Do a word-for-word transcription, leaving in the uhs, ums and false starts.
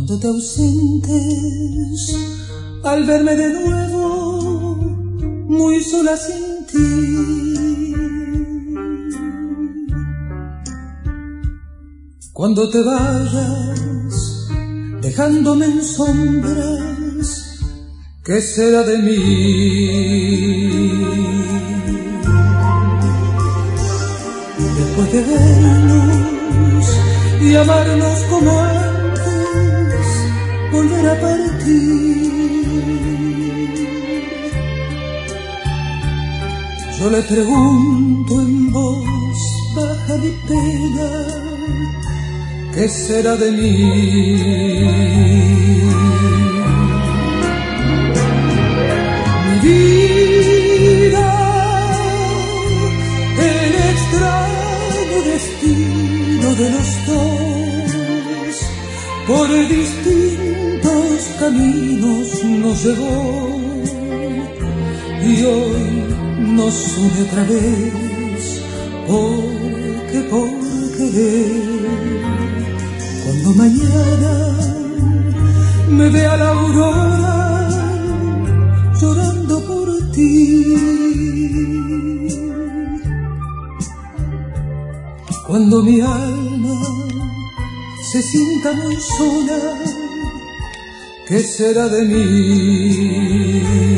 Cuando te ausentes, al verme de nuevo, muy sola sin ti. Cuando te vayas, dejándome en sombras, ¿qué será de mí? Después de vernos y amarnos como antes, volver a partir. Yo le pregunto en voz baja mi pena, ¿qué será de mí? Mi vida, el extraño destino de los dos, por distintos caminos nos llevó, y hoy nos une otra vez, porque por querer. Cuando mañana me vea la aurora llorando por ti, cuando mi alma se sienta muy sola, ¿qué será de mí?